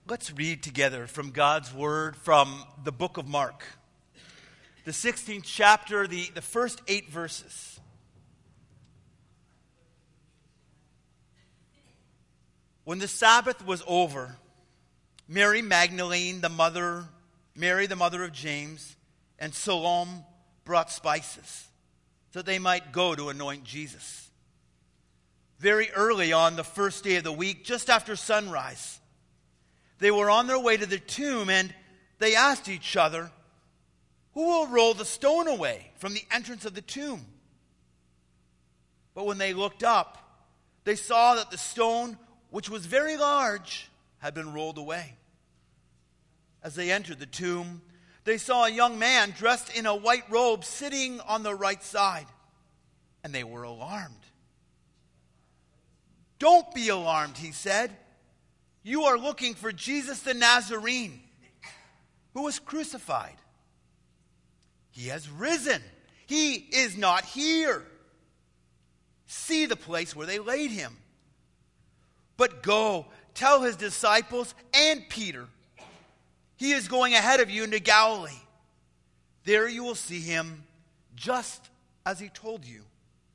Let's read together from God's Word from the book of Mark, the 16th chapter, the first 8 verses. When the Sabbath was over, Mary Magdalene, Mary the mother of James, and Salome brought spices so that they might go to anoint Jesus. Very early on the first day of the week, just after sunrise, they were on their way to the tomb, and they asked each other, "Who will roll the stone away from the entrance of the tomb?" But when they looked up, they saw that the stone, which was very large, had been rolled away. As they entered the tomb, they saw a young man dressed in a white robe sitting on the right side, and they were alarmed. "Don't be alarmed," he said. "You are looking for Jesus the Nazarene, who was crucified. He has risen. He is not here. See the place where they laid him. But go, tell his disciples and Peter, he is going ahead of you into Galilee. There you will see him just as he told you."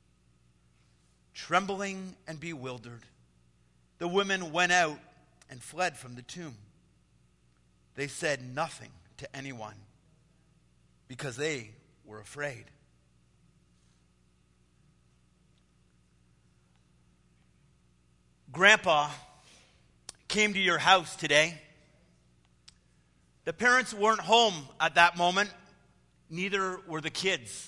Trembling and bewildered, the women went out and fled from the tomb. They said nothing to anyone because they were afraid. Grandpa came to your house today. The parents weren't home at that moment. Neither were the kids.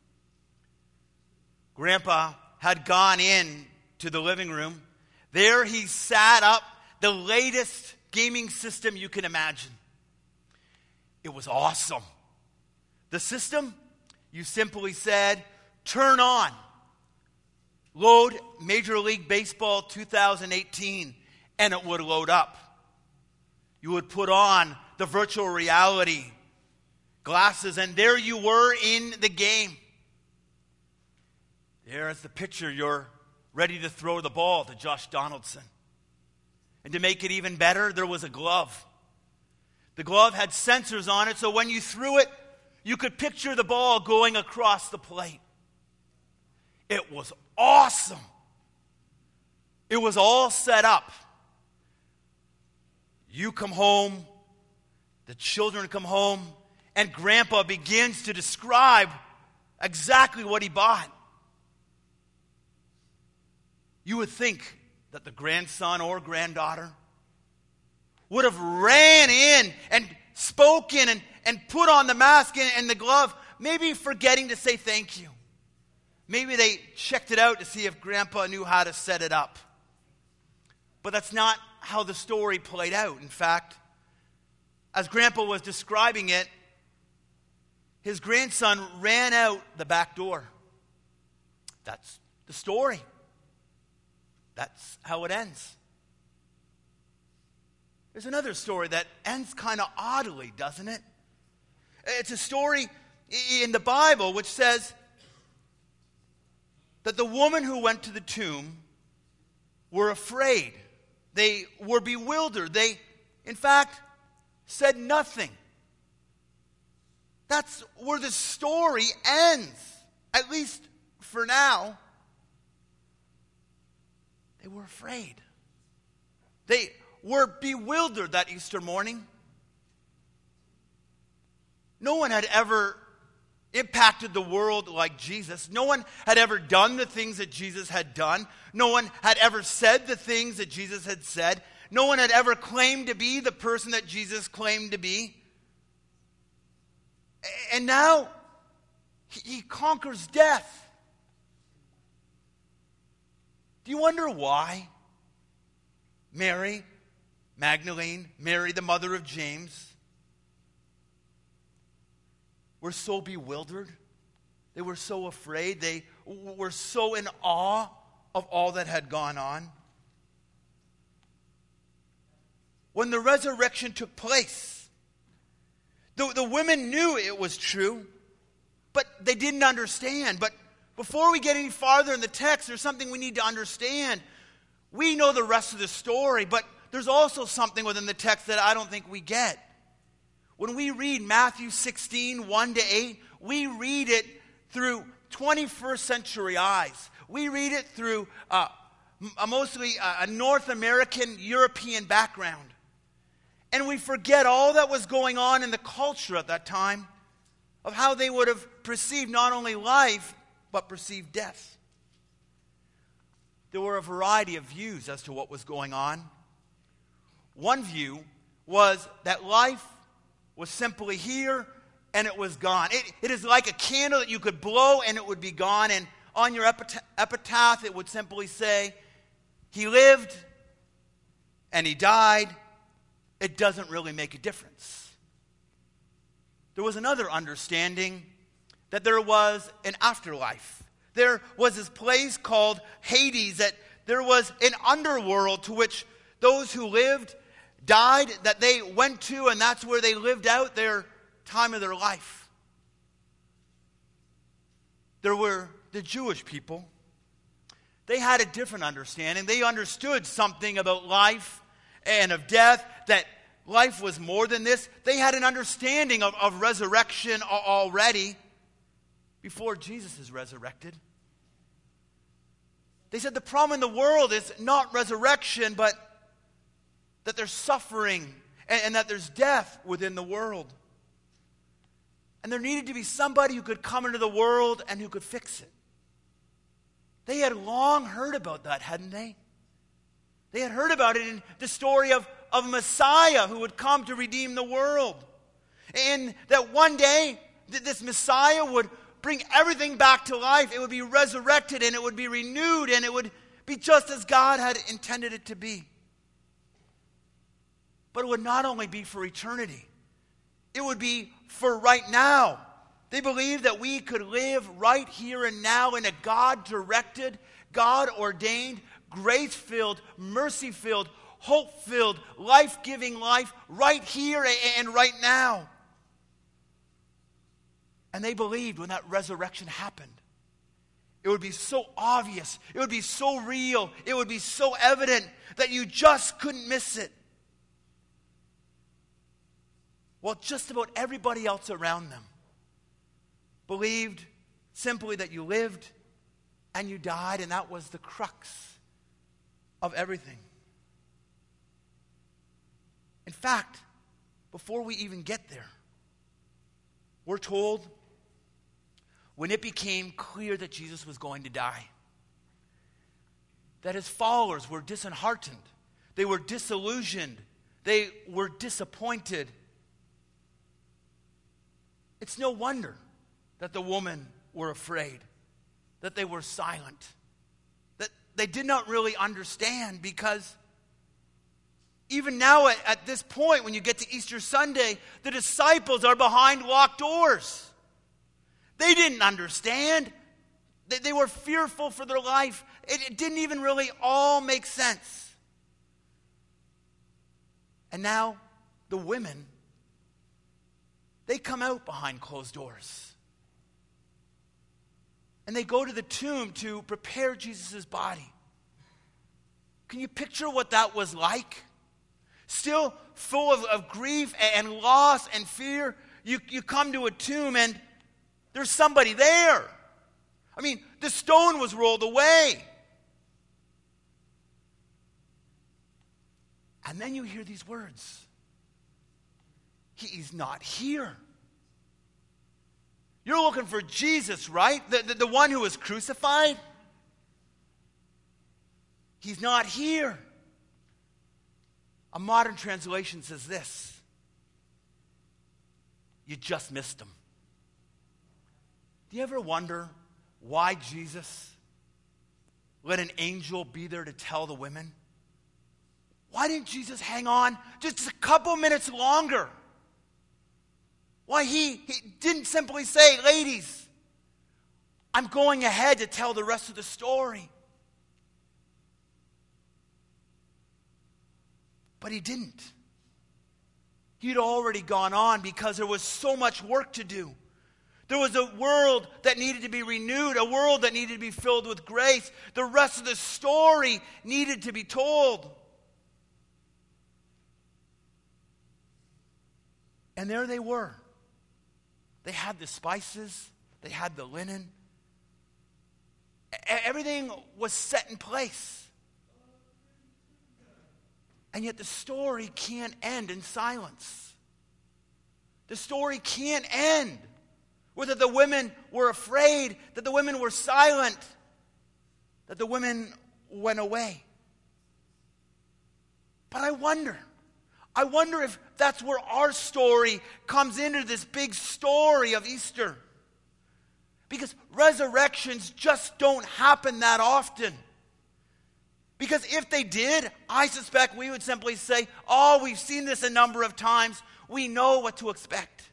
Grandpa had gone in to the living room. There he sat up the latest gaming system you can imagine. It was awesome. The system, you simply said, "Turn on. Load Major League Baseball 2018," and it would load up. You would put on the virtual reality glasses, and there you were in the game. There's the picture. You're ready to throw the ball to Josh Donaldson. And to make it even better, there was a glove. The glove had sensors on it, so when you threw it, you could picture the ball going across the plate. It was awesome. It was all set up. You come home, the children come home, and Grandpa begins to describe exactly what he bought. You would think that the grandson or granddaughter would have ran in and spoken and put on the mask and the glove, maybe forgetting to say thank you. Maybe they checked it out to see if Grandpa knew how to set it up. But that's not how the story played out. In fact, as Grandpa was describing it, his grandson ran out the back door. That's the story. That's how it ends. There's another story that ends kind of oddly, doesn't it? It's a story in the Bible which says that the woman who went to the tomb were afraid. They were bewildered. They, in fact, said nothing. That's where the story ends, at least for now. They were afraid. They were bewildered that Easter morning. No one had ever impacted the world like Jesus. No one had ever done the things that Jesus had done. No one had ever said the things that Jesus had said. No one had ever claimed to be the person that Jesus claimed to be. And now, he conquers death. Do you wonder why Mary Magdalene, Mary the mother of James, were so bewildered? They were so afraid. They were so in awe of all that had gone on. When the resurrection took place, the women knew it was true, but they didn't understand. But before we get any farther in the text, there's something we need to understand. We know the rest of the story, but there's also something within the text that I don't think we get. When we read Matthew 16, 1-8, we read it through 21st century eyes. We read it through mostly a North American, European background. And we forget all that was going on in the culture at that time of how they would have perceived not only life, but perceived death. There were a variety of views as to what was going on. One view was that life was simply here and it was gone. It is like a candle that you could blow and it would be gone. And on your epitaph, it would simply say, he lived and he died. It doesn't really make a difference. There was another understanding that there was an afterlife. There was this place called Hades, that there was an underworld to which those who lived, died, that they went to, and that's where they lived out their time of their life. There were the Jewish people. They had a different understanding. They understood something about life and of death, that life was more than this. They had an understanding of resurrection already before Jesus is resurrected. They said the problem in the world is not resurrection, but that there's suffering and that there's death within the world. And there needed to be somebody who could come into the world and who could fix it. They had long heard about that, hadn't they? They had heard about it in the story of Messiah who would come to redeem the world. And that one day, this Messiah would bring everything back to life. It would be resurrected and it would be renewed and it would be just as God had intended it to be. But it would not only be for eternity. It would be for right now. They believed that we could live right here and now in a God-directed, God-ordained, grace-filled, mercy-filled, hope-filled, life-giving life right here and right now. And they believed when that resurrection happened, it would be so obvious, it would be so real, it would be so evident that you just couldn't miss it. Well, just about everybody else around them believed simply that you lived and you died, and that was the crux of everything. In fact, before we even get there, we're told when it became clear that Jesus was going to die, that his followers were disheartened, they were disillusioned, they were disappointed. It's no wonder that the women were afraid, that they were silent, that they did not really understand, because even now at this point, when you get to Easter Sunday, the disciples are behind locked doors. They didn't understand. They were fearful for their life. It didn't even really all make sense. And now the women, they come out behind closed doors. And they go to the tomb to prepare Jesus' body. Can you picture what that was like? Still full of grief and loss and fear, you come to a tomb and there's somebody there. I mean, the stone was rolled away. And then you hear these words. He's not here. You're looking for Jesus, right? The one who was crucified? He's not here. A modern translation says this: you just missed him. Do you ever wonder why Jesus let an angel be there to tell the women? Why didn't Jesus hang on just a couple minutes longer? Why he didn't simply say, ladies, I'm going ahead to tell the rest of the story. But he didn't. He'd already gone on because there was so much work to do. There was a world that needed to be renewed, a world that needed to be filled with grace. The rest of the story needed to be told. And there they were. They had the spices. They had the linen. Everything was set in place. And yet the story can't end in silence. The story can't end with that the women were afraid, that the women were silent, that the women went away. But I wonder if that's where our story comes into this big story of Easter. Because resurrections just don't happen that often. Because if they did, I suspect we would simply say, oh, we've seen this a number of times. We know what to expect.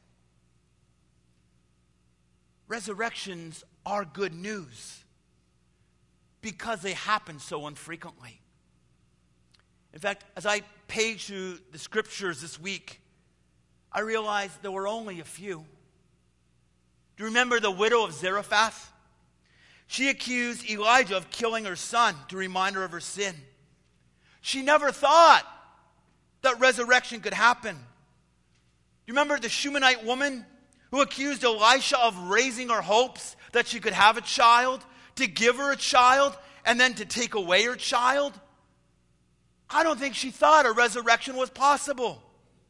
Resurrections are good news because they happen so infrequently. In fact, as I paged through the scriptures this week, I realized there were only a few. Do you remember the widow of Zarephath? She accused Elijah of killing her son to remind her of her sin. She never thought that resurrection could happen. Do you remember the Shunammite woman who accused Elisha of raising her hopes that she could have a child, to give her a child, and then to take away her child? I don't think she thought a resurrection was possible.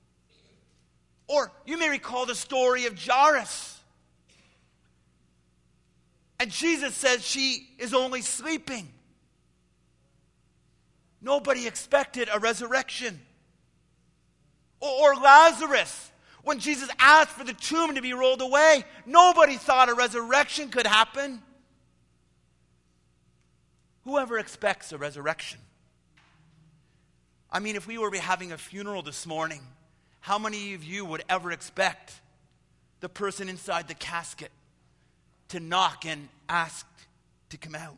Or you may recall the story of Jairus. And Jesus says she is only sleeping. Nobody expected a resurrection. Or Lazarus, when Jesus asked for the tomb to be rolled away, nobody thought a resurrection could happen. Whoever expects a resurrection? I mean, if we were having a funeral this morning, how many of you would ever expect the person inside the casket to knock and ask to come out?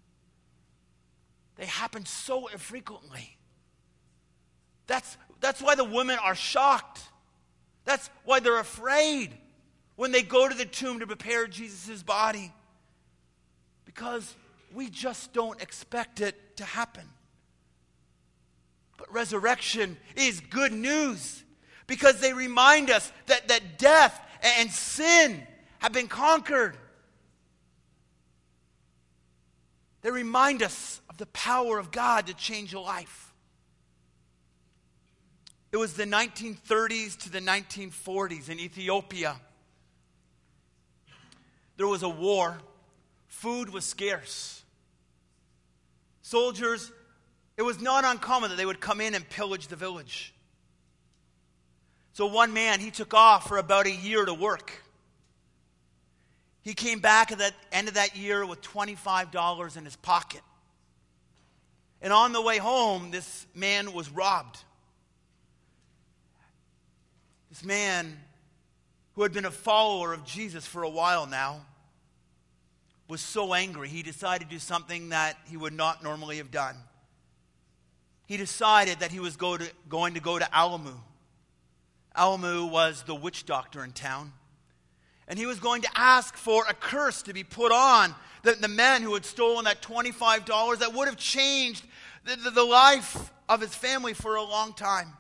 They happen so infrequently. That's why the women are shocked. That's why they're afraid when they go to the tomb to prepare Jesus' body. Because we just don't expect it to happen. But resurrection is good news because they remind us that death and sin have been conquered. They remind us of the power of God to change a life. It was the 1930s to the 1940s in Ethiopia. There was a war. Food was scarce. Soldiers, it was not uncommon that they would come in and pillage the village. So one man, he took off for about a year to work. He came back at the end of that year with $25 in his pocket. And on the way home, this man was robbed. This man, who had been a follower of Jesus for a while now, was so angry, he decided to do something that he would not normally have done. He decided that he was going to go to Alamu. Alamu was the witch doctor in town. And he was going to ask for a curse to be put on the men who had stolen that $25 that would have changed the life of his family for a long time.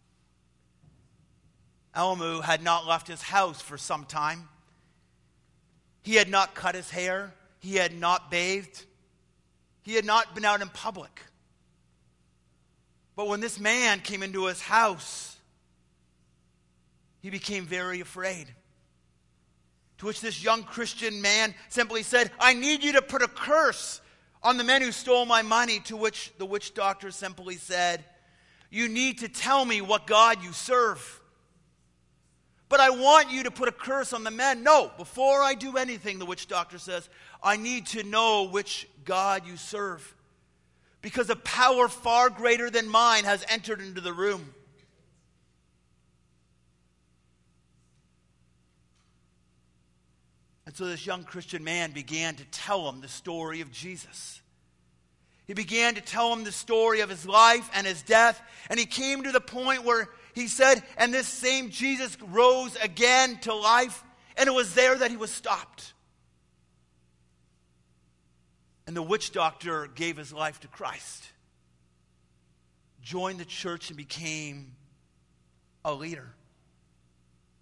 Alamu had not left his house for some time. He had not cut his hair. He had not bathed. He had not been out in public. But when this man came into his house, he became very afraid. To which this young Christian man simply said, I need you to put a curse on the men who stole my money. To which the witch doctor simply said, you need to tell me what God you serve. But I want you to put a curse on the men. No, before I do anything, the witch doctor says, I need to know which God you serve. Because a power far greater than mine has entered into the room. And so this young Christian man began to tell him the story of Jesus. He began to tell him the story of his life and his death. And he came to the point where he said, and this same Jesus rose again to life. And it was there that he was stopped. And the witch doctor gave his life to Christ, joined the church, and became a leader.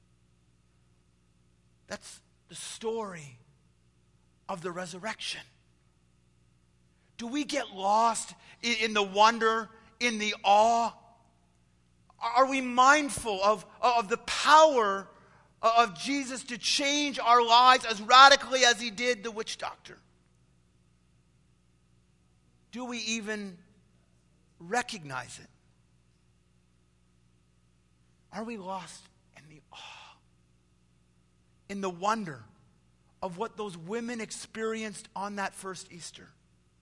That's the story of the resurrection. Do we get lost in the wonder, in the awe? Are we mindful of the power of Jesus to change our lives as radically as he did the witch doctor? Do we even recognize it? Are we lost in the awe, in the wonder of what those women experienced on that first Easter?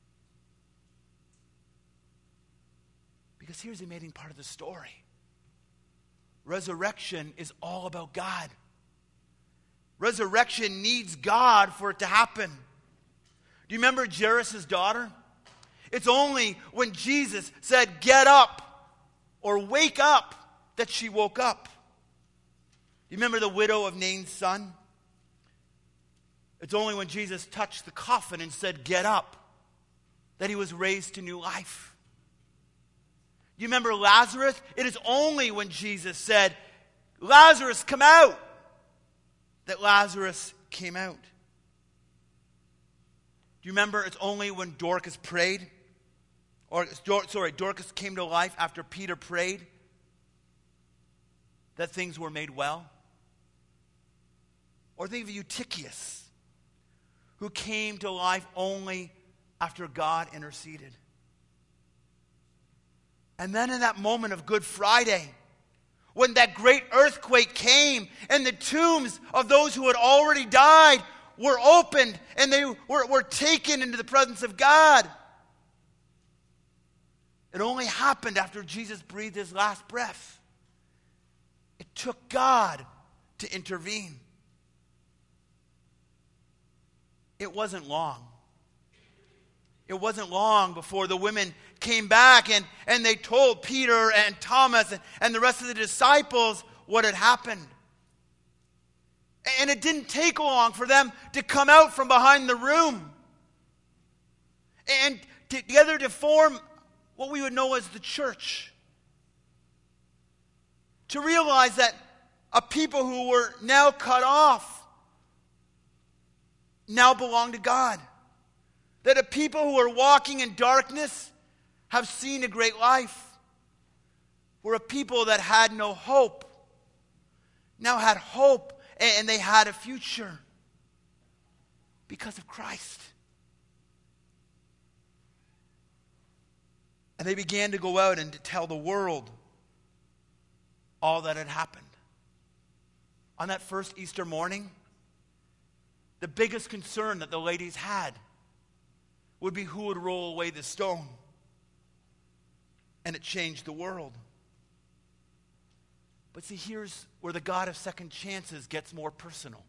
Because here's the amazing part of the story. Resurrection is all about God. Resurrection needs God for it to happen. Do you remember Jairus' daughter? It's only when Jesus said, "Get up," or "Wake up," that she woke up. Do you remember the widow of Nain's son? It's only when Jesus touched the coffin and said, "Get up," that he was raised to new life. You remember Lazarus? It is only when Jesus said, "Lazarus, come out," that Lazarus came out. Do you remember it's only when Dorcas prayed, Dorcas came to life after Peter prayed, that things were made well? Or think of Eutychius, who came to life only after God interceded. And then in that moment of Good Friday, when that great earthquake came and the tombs of those who had already died were opened and they were taken into the presence of God, it only happened after Jesus breathed his last breath. It took God to intervene. It wasn't long. It wasn't long before the women came back and they told Peter and Thomas and the rest of the disciples what had happened. And it didn't take long for them to come out from behind the room and together to form what we would know as the church. To realize that a people who were now cut off now belong to God. That a people who are walking in darkness have seen a great life. Where a people that had no hope now had hope and they had a future because of Christ. And they began to go out and to tell the world all that had happened. On that first Easter morning, the biggest concern that the ladies had would be who would roll away the stone. And it changed the world. But see, here's where the God of second chances gets more personal.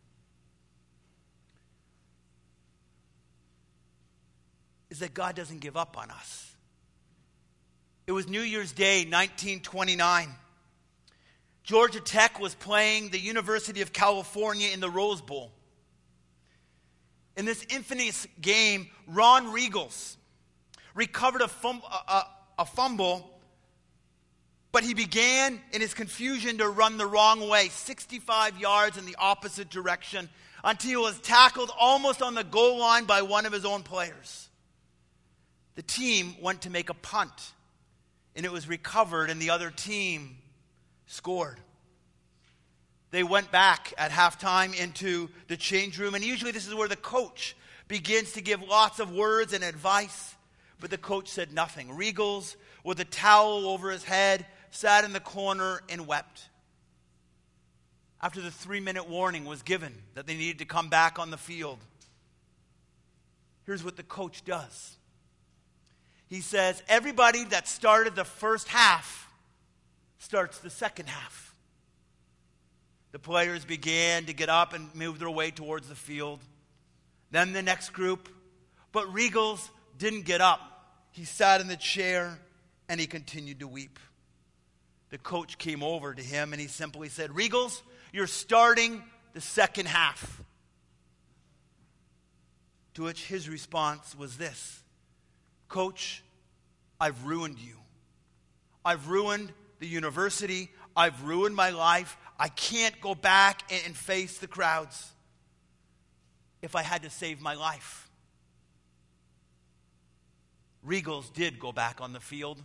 Is that God doesn't give up on us. It was New Year's Day, 1929. Georgia Tech was playing the University of California in the Rose Bowl. In this infamous game, Ron Regals recovered a fumble, but he began in his confusion to run the wrong way, 65 yards in the opposite direction, until he was tackled almost on the goal line by one of his own players. The team went to make a punt, and it was recovered, and the other team scored. They went back at halftime into the change room, and usually this is where the coach begins to give lots of words and advice, but the coach said nothing. Regals, with a towel over his head, sat in the corner and wept. After the 3-minute warning was given that they needed to come back on the field, here's what the coach does. He says, everybody that started the first half starts the second half. The players began to get up and move their way towards the field. Then the next group. But Regals didn't get up. He sat in the chair and he continued to weep. The coach came over to him and he simply said, Regals, you're starting the second half. To which his response was this: Coach, I've ruined you. I've ruined the university. I've ruined my life. I can't go back and face the crowds. if I had to save my life. Regals did go back on the field.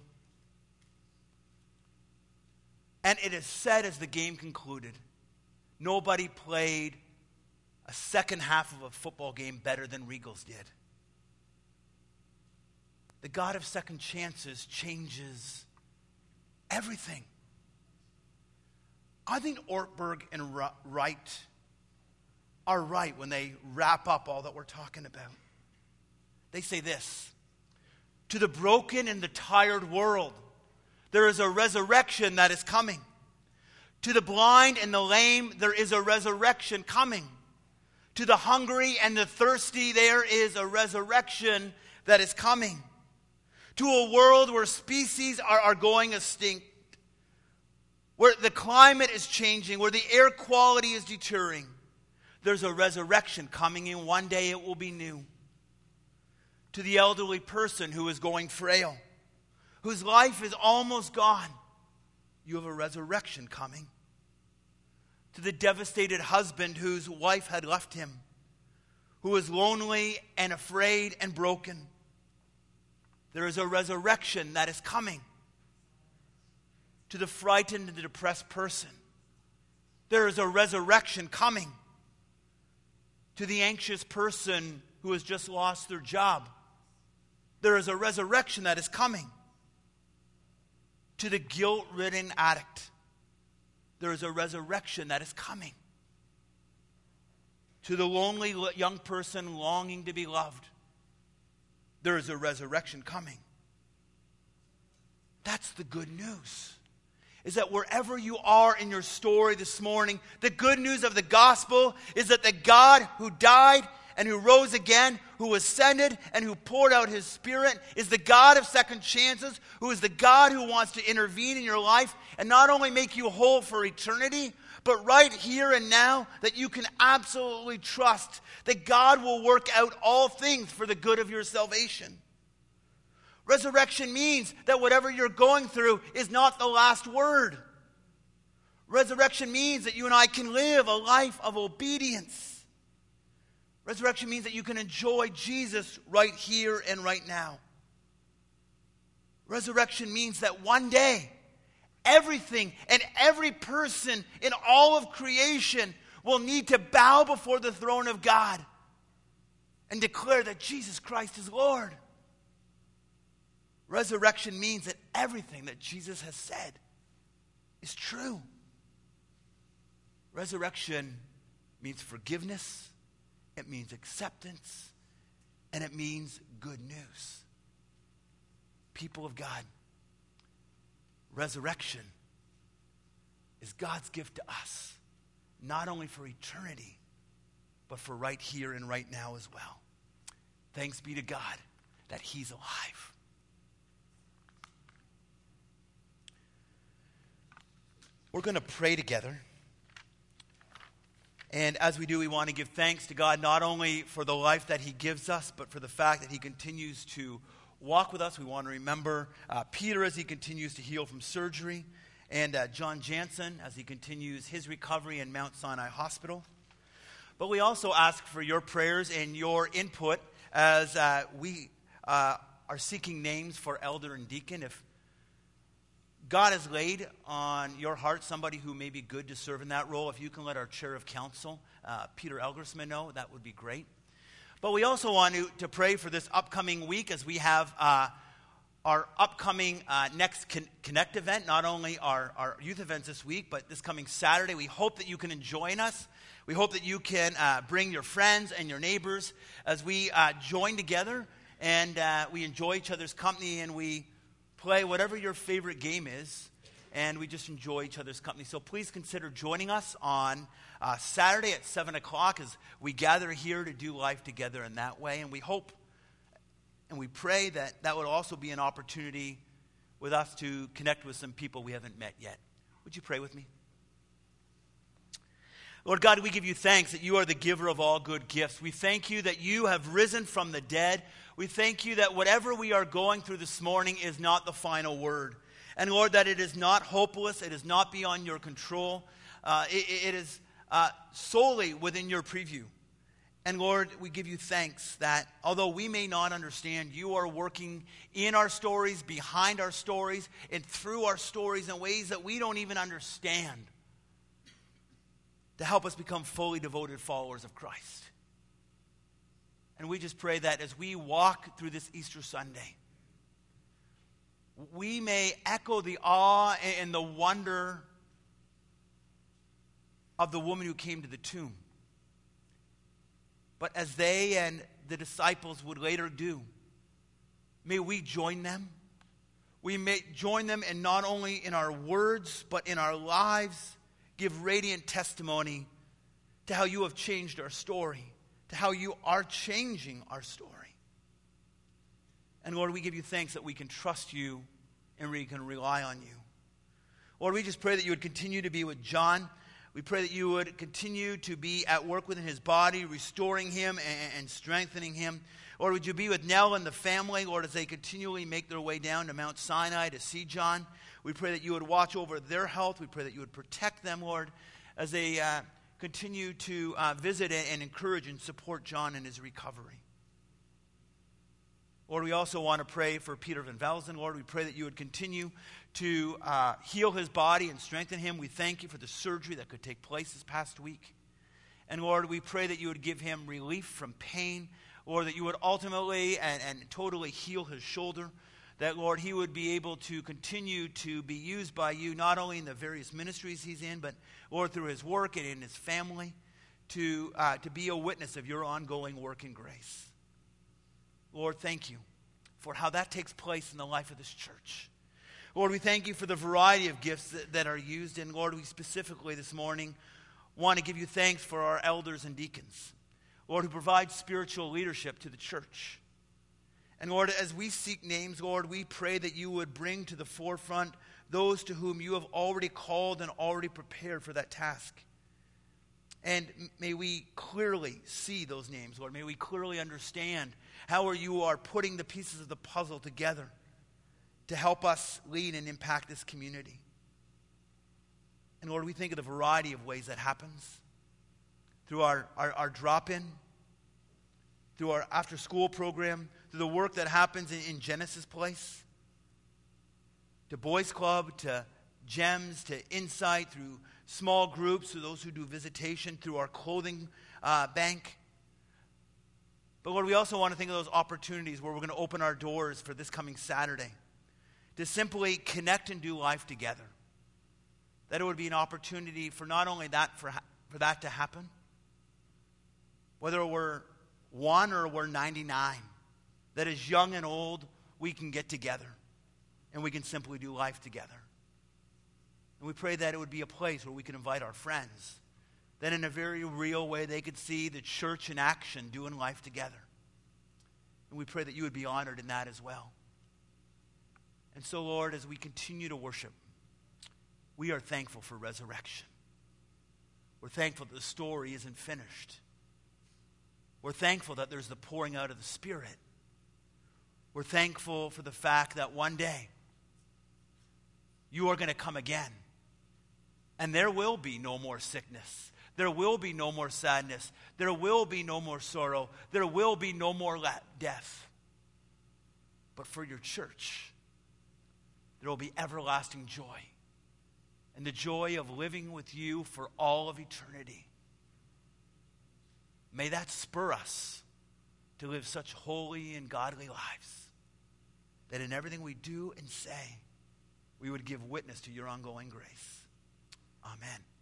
And it is said as the game concluded, nobody played a second half of a football game better than Regals did. The God of second chances changes everything. I think Ortberg and Wright are right when they wrap up all that we're talking about. They say this: to the broken and the tired world, there is a resurrection that is coming. To the blind and the lame, there is a resurrection coming. To the hungry and the thirsty, there is a resurrection that is coming. To a world where species are going extinct, where the climate is changing, where the air quality is deteriorating, there's a resurrection coming, and one day it will be new. To the elderly person who is going frail, whose life is almost gone, you have a resurrection coming. To the devastated husband whose wife had left him, who is lonely and afraid and broken, there is a resurrection that is coming. To the frightened and the depressed person, there is a resurrection coming. To the anxious person who has just lost their job, there is a resurrection that is coming. To the guilt-ridden addict, there is a resurrection that is coming. To the lonely young person longing to be loved, there is a resurrection coming. That's the good news. Is that wherever you are in your story this morning, the good news of the gospel is that the God who died and who rose again, who ascended and who poured out his Spirit, is the God of second chances, who is the God who wants to intervene in your life and not only make you whole for eternity, but right here and now, that you can absolutely trust that God will work out all things for the good of your salvation. Resurrection means that whatever you're going through is not the last word. Resurrection means that you and I can live a life of obedience. Resurrection means that you can enjoy Jesus right here and right now. Resurrection means that one day, everything and every person in all of creation will need to bow before the throne of God and declare that Jesus Christ is Lord. Resurrection means that everything that Jesus has said is true. Resurrection means forgiveness, it means acceptance, and it means good news. People of God, resurrection is God's gift to us, not only for eternity, but for right here and right now as well. Thanks be to God that he's alive. We're going to pray together. And as we do, we want to give thanks to God not only for the life that he gives us, but for the fact that he continues to walk with us. We want to remember Peter as he continues to heal from surgery, and John Jansen as he continues his recovery in Mount Sinai Hospital. But we also ask for your prayers and your input as we are seeking names for elder and deacon. If God has laid on your heart somebody who may be good to serve in that role, if you can let our chair of council, Peter Elgersman, know, that would be great. But we also want to pray for this upcoming week as we have our upcoming next Connect event, not only our youth events this week, but this coming Saturday. We hope that you can join us. We hope that you can bring your friends and your neighbors as we join together and we enjoy each other's company and we play whatever your favorite game is, and we just enjoy each other's company. So please consider joining us on Saturday at 7 o'clock as we gather here to do life together in that way. And we hope and we pray that that would also be an opportunity with us to connect with some people we haven't met yet. Would you pray with me? Lord God, we give you thanks that you are the giver of all good gifts. We thank you that you have risen from the dead. We thank you that whatever we are going through this morning is not the final word. And Lord, that it is not hopeless. It is not beyond your control. It is solely within your preview. And Lord, we give you thanks that although we may not understand, you are working in our stories, behind our stories, and through our stories in ways that we don't even understand to help us become fully devoted followers of Christ. And we just pray that as we walk through this Easter Sunday, we may echo the awe and the wonder of the woman who came to the tomb. But as they and the disciples would later do, may we join them. We may join them in not only in our words, but in our lives, give radiant testimony to how you have changed our story, to how you are changing our story. And Lord, we give you thanks that we can trust you and we can rely on you. Lord, we just pray that you would continue to be with John. We pray that you would continue to be at work within his body, restoring him and strengthening him. Lord, would you be with Nell and the family, Lord, as they continually make their way down to Mount Sinai to see John. We pray that you would watch over their health. We pray that you would protect them, Lord, as they continue to visit and encourage and support John in his recovery. Lord, we also want to pray for Peter Van Velzen. Lord, we pray that you would continue to heal his body and strengthen him. We thank you for the surgery that could take place this past week. And Lord, we pray that you would give him relief from pain. Lord, that you would ultimately and totally heal his shoulder. That, Lord, he would be able to continue to be used by you, not only in the various ministries he's in, but, Lord, through his work and in his family, to be a witness of your ongoing work and grace. Lord, thank you for how that takes place in the life of this church. Lord, we thank you for the variety of gifts that are used. And Lord, we specifically this morning want to give you thanks for our elders and deacons, Lord, who provide spiritual leadership to the church. And Lord, as we seek names, Lord, we pray that you would bring to the forefront those to whom you have already called and already prepared for that task. And may we clearly see those names, Lord. May we clearly understand how you are putting the pieces of the puzzle together to help us lead and impact this community. And Lord, we think of the variety of ways that happens. Through our drop-in, through our after-school program, through the work that happens in Genesis Place, to Boys Club, to GEMS, to Insight, through small groups, through those who do visitation, through our clothing bank. But Lord, we also want to think of those opportunities where we're going to open our doors for this coming Saturday to simply connect and do life together. That it would be an opportunity for not only that, for that to happen, whether we're 1 or we're 99, that as young and old, we can get together and we can simply do life together. And we pray that it would be a place where we can invite our friends, that in a very real way they could see the church in action doing life together. And we pray that you would be honored in that as well. And so, Lord, as we continue to worship, we are thankful for resurrection. We're thankful that the story isn't finished. We're thankful that there's the pouring out of the Spirit. We're thankful for the fact that one day you are going to come again. And there will be no more sickness. There will be no more sadness. There will be no more sorrow. There will be no more death. But for your church, there will be everlasting joy. And the joy of living with you for all of eternity. May that spur us to live such holy and godly lives that in everything we do and say, we would give witness to your ongoing grace. Amen.